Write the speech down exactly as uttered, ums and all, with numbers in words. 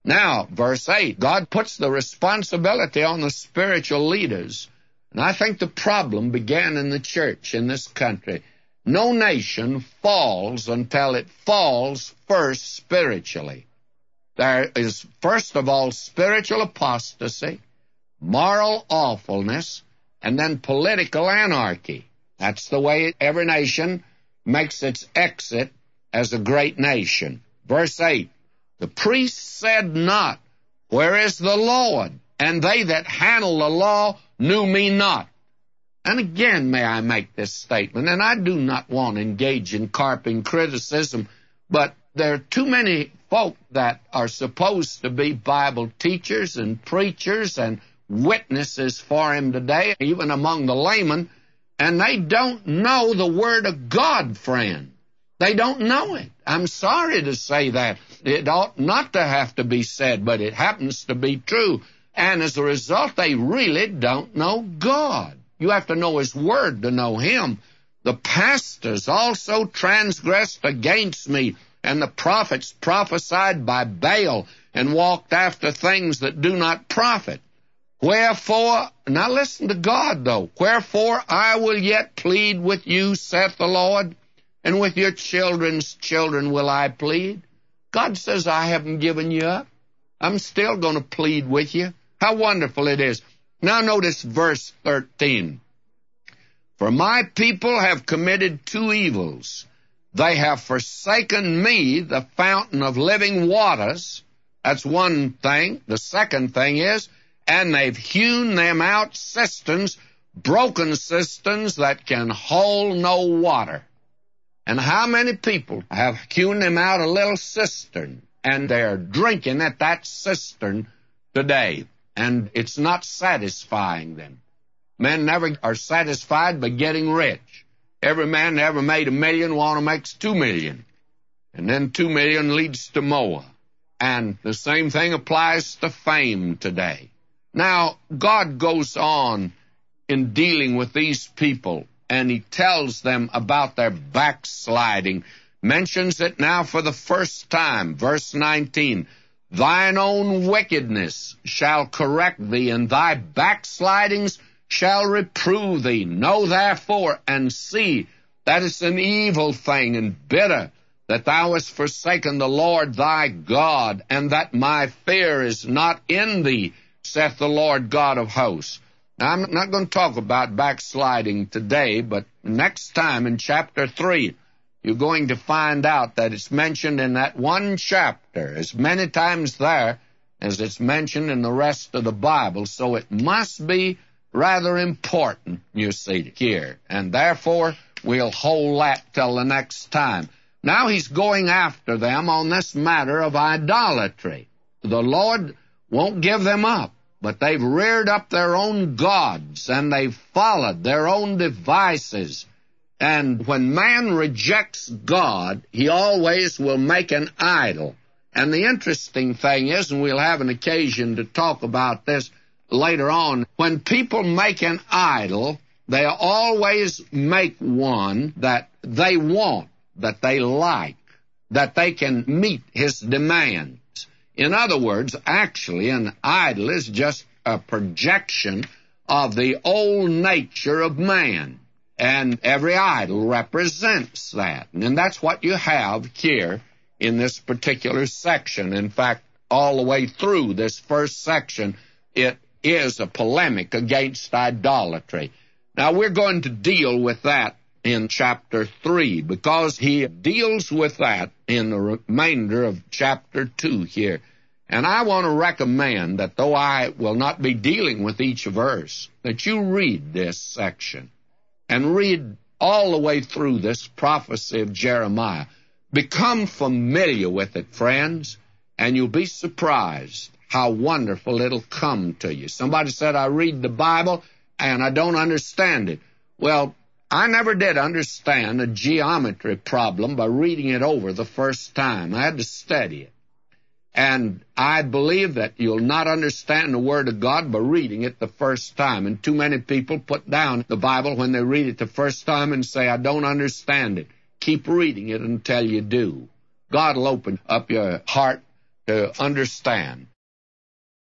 Now, verse eight, God puts the responsibility on the spiritual leaders. And I think the problem began in the church in this country. No nation falls until it falls first spiritually. There is, first of all, spiritual apostasy, moral awfulness, and then political anarchy. That's the way every nation makes its exit as a great nation. Verse eight, the priest said not, where is the Lord? And they that handle the law knew me not. And again, may I make this statement, and I do not want to engage in carping criticism, but there are too many folk that are supposed to be Bible teachers and preachers and witnesses for him today, even among the laymen, and they don't know the Word of God, friend. They don't know it. I'm sorry to say that. It ought not to have to be said, but it happens to be true. And as a result, they really don't know God. You have to know His Word to know Him. The pastors also transgressed against me, and the prophets prophesied by Baal, and walked after things that do not profit. Wherefore, now listen to God, though. Wherefore I will yet plead with you, saith the Lord, and with your children's children will I plead. God says, I haven't given you up. I'm still going to plead with you. How wonderful it is. Now notice verse thirteen. For my people have committed two evils. They have forsaken me, the fountain of living waters. That's one thing. The second thing is, and they've hewn them out cisterns, broken cisterns that can hold no water. And how many people have hewn them out a little cistern, and they're drinking at that cistern today, and it's not satisfying them. Men never are satisfied by getting rich. Every man that ever made a million want to make two million, and then two million leads to more. And the same thing applies to fame today. Now, God goes on in dealing with these people, and He tells them about their backsliding, mentions it now for the first time. Verse nineteen, thine own wickedness shall correct thee, and thy backslidings shall reprove thee. Know therefore and see that it's an evil thing and bitter that thou hast forsaken the Lord thy God, and that my fear is not in thee, saith the Lord God of hosts. Now, I'm not going to talk about backsliding today, but next time in chapter three, you're going to find out that it's mentioned in that one chapter as many times there as it's mentioned in the rest of the Bible. So it must be rather important, you see, here. And therefore, we'll hold that till the next time. Now he's going after them on this matter of idolatry. The Lord won't give them up, but they've reared up their own gods, and they've followed their own devices. And when man rejects God, he always will make an idol. And the interesting thing is, and we'll have an occasion to talk about this later on, when people make an idol, they always make one that they want, that they like, that they can meet his demands. In other words, actually, an idol is just a projection of the old nature of man. And every idol represents that. And that's what you have here in this particular section. In fact, all the way through this first section, it is a polemic against idolatry. Now, we're going to deal with that in chapter three, because he deals with that in the remainder of chapter two here. And I want to recommend that though I will not be dealing with each verse, that you read this section and read all the way through this prophecy of Jeremiah. Become familiar with it, friends, and you'll be surprised how wonderful it'll come to you. Somebody said, I read the Bible and I don't understand it. Well, I never did understand a geometry problem by reading it over the first time. I had to study it. And I believe that you'll not understand the Word of God by reading it the first time. And too many people put down the Bible when they read it the first time and say, I don't understand it. Keep reading it until you do. God will open up your heart to understand.